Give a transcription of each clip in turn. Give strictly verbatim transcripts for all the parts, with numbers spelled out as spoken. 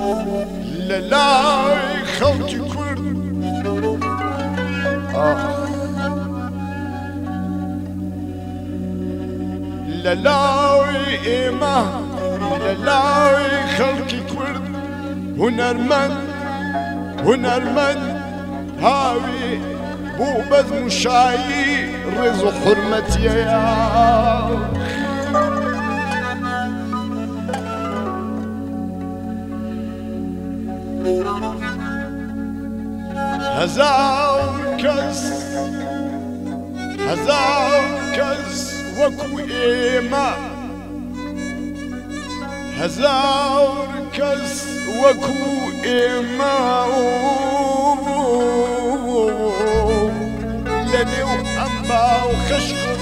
لەلای خەڵکی کورد لەلای ئێمە لەلای خەڵکی کورد هونەرمەند هونەرمەند هاوی بوو بەزم و شایی ڕێز و حورمەتیەیە هەزار کەس هەزار کەس وەکو ئێمە هەزار کەس وەکو ئێمە لە نێو ئەم باو خەشک و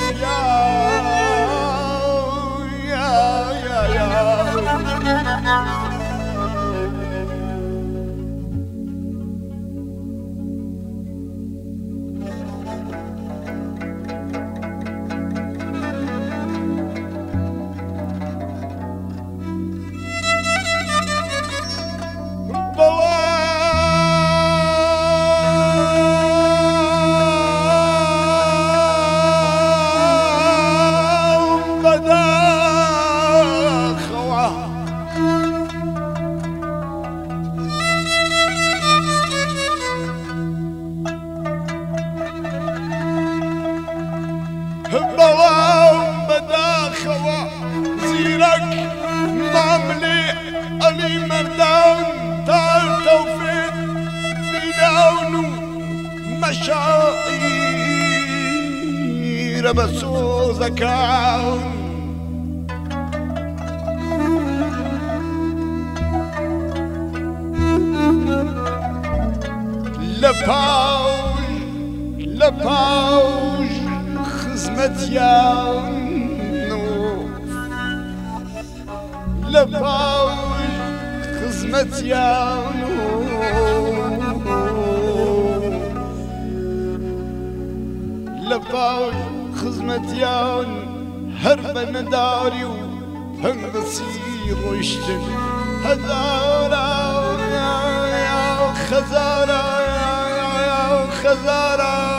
بەڵام بەداخەوە زیرەک ماملێ ئەلی مەردان تار تەوفێت بیناون و مەشاعیرە بە سۆزەکان لە پاوش لە پاوش خزمەتیان لە پاوش خزمەتیان لە پاوش خزمەتیان هەر بە نەداری و هەنگسی ڕۆیشتن هەزارە خەزارە خەزارە